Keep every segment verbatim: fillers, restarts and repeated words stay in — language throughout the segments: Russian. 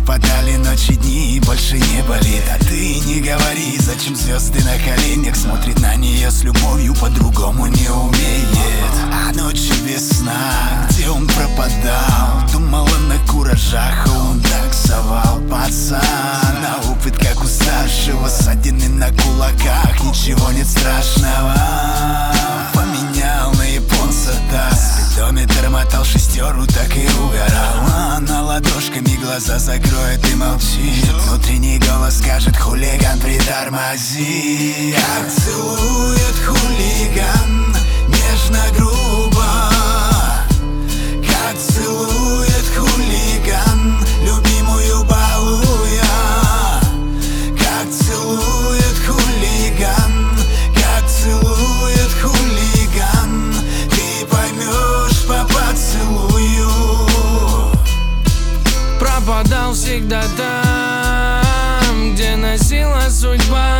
Пропадали ночи, дни, больше не болит. А ты не говори, зачем звезды на коленях. Смотрит на нее с любовью, по-другому не умеет. А ночью без сна, где он пропадал? Думала на куражах, а он таксовал. Пацан, на опыт как у старшего, ссадины на кулаках, ничего нет страшного. Поменял на японца таз, спидометр мотал шестеру, так и угорал. Она ладошками глаза закроет и молчит. Внутренний голос скажет: хулиган, притормози. Как целует хулиган, нежно, грубо. Как целует хулиган, любимую балуя. Как целует хулиган, как целует хулиган, ты поймешь по поцелую. Пропадал всегда там, где носила судьба.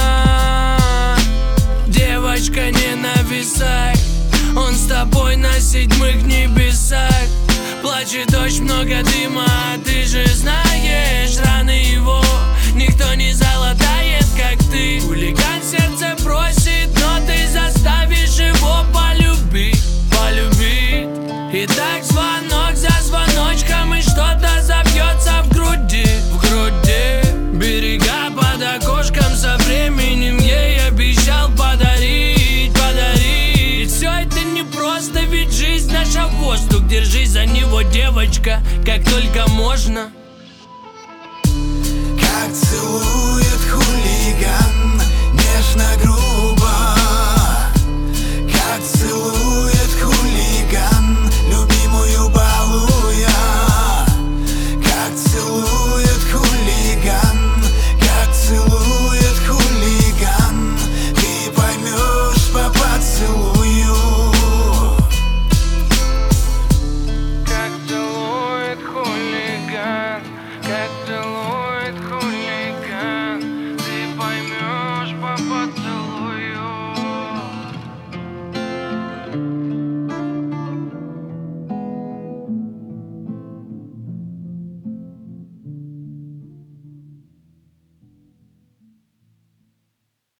Девочка, не нависай, он с тобой на седьмых небесах. Плачет дождь, много дыма, а ты же знаешь, раны его никто не залатает, как ты. Хулиган сердце просит, но ты заставишь его полюбить, полюбить. И так звонок за звоночком, и что-то забьется в груди, в груди. Берега под окошком, со временем ей обещал подарить, подарить. Все это не просто, ведь жизнь наша воздух. Держись за него, девочка, как только можно. Как целует хулиган, нежно, грубо.